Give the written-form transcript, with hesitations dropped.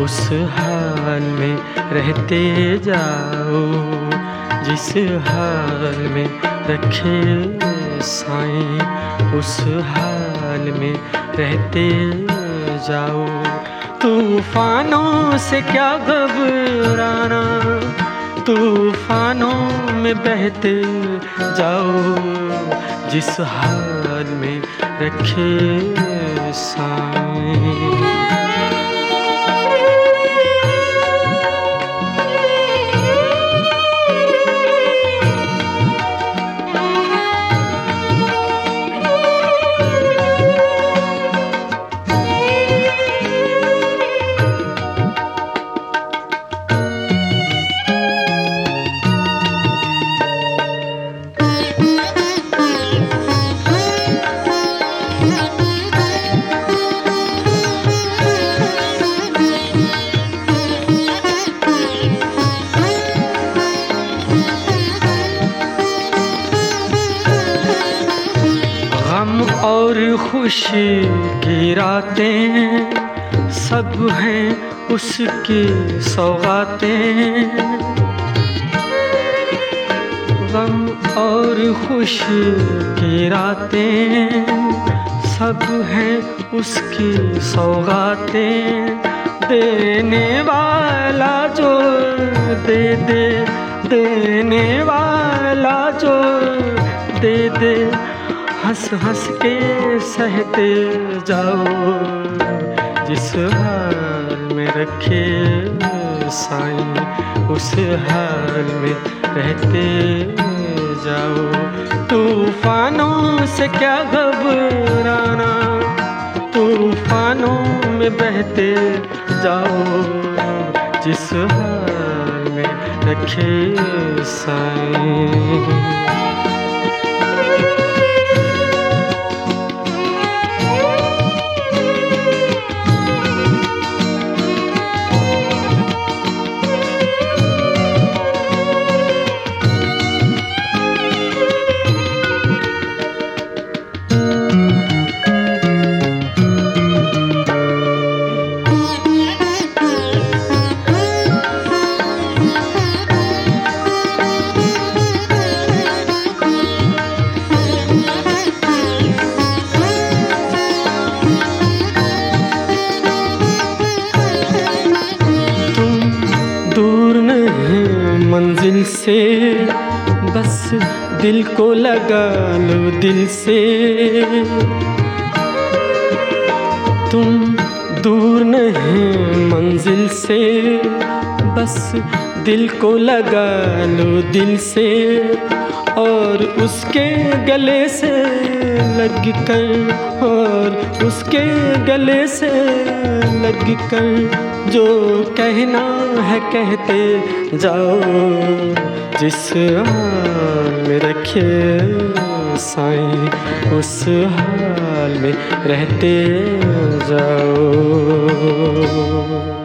उस हाल में रहते जाओ जिस हाल में रखे साईं, उस हाल में रहते जाओ। तूफानों से क्या घबराना, तूफानों में बहते जाओ जिस हाल में रखे साईं। गम और खुशी की रातें सब हैं उसकी सौगातें। गम और खुशी की रातें सब हैं उसकी सौगातें। देने वाला जो दे दे, देने वाला जो दे दे, हंस हंस के सहते जाओ जिस हाल में रखे साईं, उस हाल में रहते जाओ। तूफानों से क्या घबराना, तूफानों में बहते जाओ जिस हाल में रखे साईं। मंजिल से बस दिल को लगा लो दिल से, तुम दूर नहीं मंजिल से, बस दिल को लगा लो दिल से। और उसके गले से लग कर, और उसके गले से लग कर जो कहना है कहते जाओ जिस हाल में रखे साईं, उस हाल में रहते जाओ।